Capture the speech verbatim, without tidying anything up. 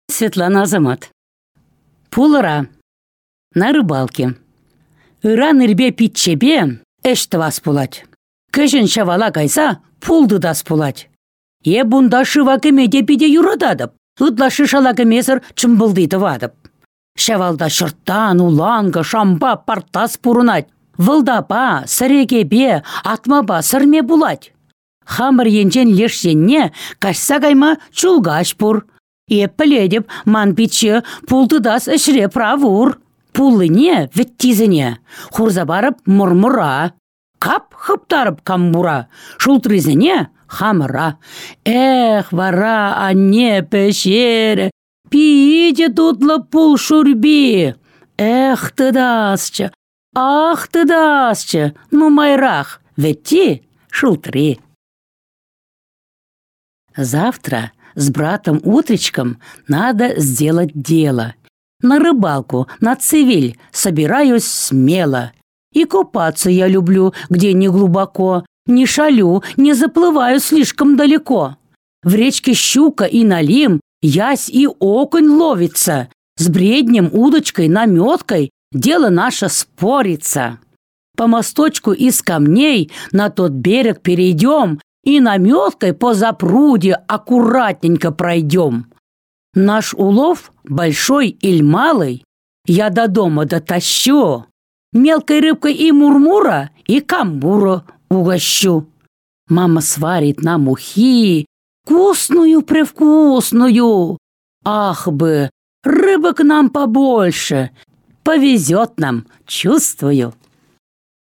Светлана Азамат. Пулыра. На рыбалке. Иран ирбе питчебе эшті вас пулать. Кэшін шавала кайса пулды дас пулать. Е бунда шыва кемеде пиде юрададып. Ыдла шышала кемесір чымбылдыйты вадып. Шавалда шырттан, уланга, шамба партас пурунать. Вылдапа, сырекебе, атмаба сырме булать. Хамыр енчен лешсенне кашса кайма чулгаш пур. Еппіледіп ман питче пултыдас ішре правур. Пулыне веттизіне. Хурза барып мұрмұра. Кап хыптарып камбура. Шултрызіне хамыра. Эх, вара анне пешере. Пиде тутлы пул шурби. Эх, тыдасчы. Ах, тыдасчы. Ну майрах. Ветти шултри. Завтра с братом утречком надо сделать дело. На рыбалку, на цивиль собираюсь смело. И купаться я люблю, где не глубоко. Не шалю, не заплываю слишком далеко. В речке щука и налим, ясь и окунь ловится. С бреднем, удочкой, наметкой дело наше спорится. По мосточку из камней на тот берег перейдем и наметкой по запруде аккуратненько пройдем. Наш улов, большой или малый, я до дома дотащу. Мелкой рыбкой и мурмура, и камбуру угощу. Мама сварит нам ухи, вкусную-превкусную. Ах бы, рыбок нам побольше, повезет нам, чувствую.